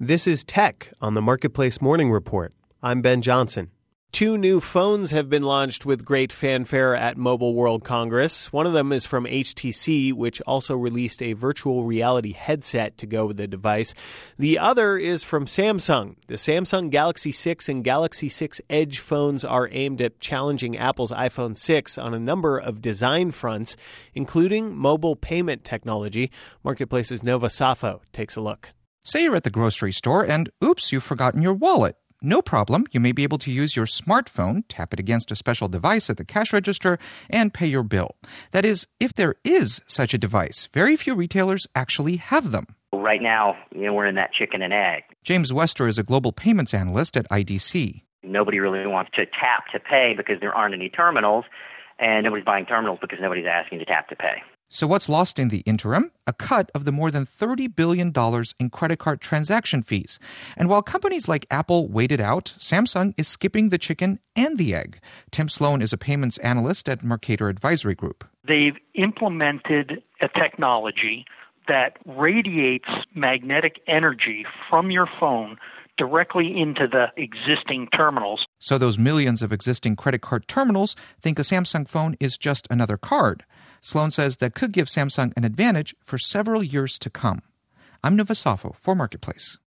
This is Tech on the Marketplace Morning Report. I'm Ben Johnson. 2 new phones have been launched with great fanfare at Mobile World Congress. One of them is from HTC, which also released a virtual reality headset to go with the device. The other is from Samsung. The Samsung Galaxy 6 and Galaxy 6 Edge phones are aimed at challenging Apple's iPhone 6 on a number of design fronts, including mobile payment technology. Marketplace's Nova Safo takes a look. Say you're at the grocery store and, oops, you've forgotten your wallet. No problem. You may be able to use your smartphone, tap it against a special device at the cash register, and pay your bill. That is, if there is such a device. Very few retailers actually have them. Right now, we're in that chicken and egg. James Wester is a global payments analyst at IDC. Nobody really wants to tap to pay because there aren't any terminals, and nobody's buying terminals because nobody's asking to tap to pay. So what's lost in the interim? A cut of the more than $30 billion in credit card transaction fees. And while companies like Apple wait it out, Samsung is skipping the chicken and the egg. Tim Sloan is a payments analyst at Mercator Advisory Group. They've implemented a technology that radiates magnetic energy from your phone directly into the existing terminals. So those millions of existing credit card terminals think a Samsung phone is just another card. Sloan says that could give Samsung an advantage for several years to come. I'm Nova Safo for Marketplace.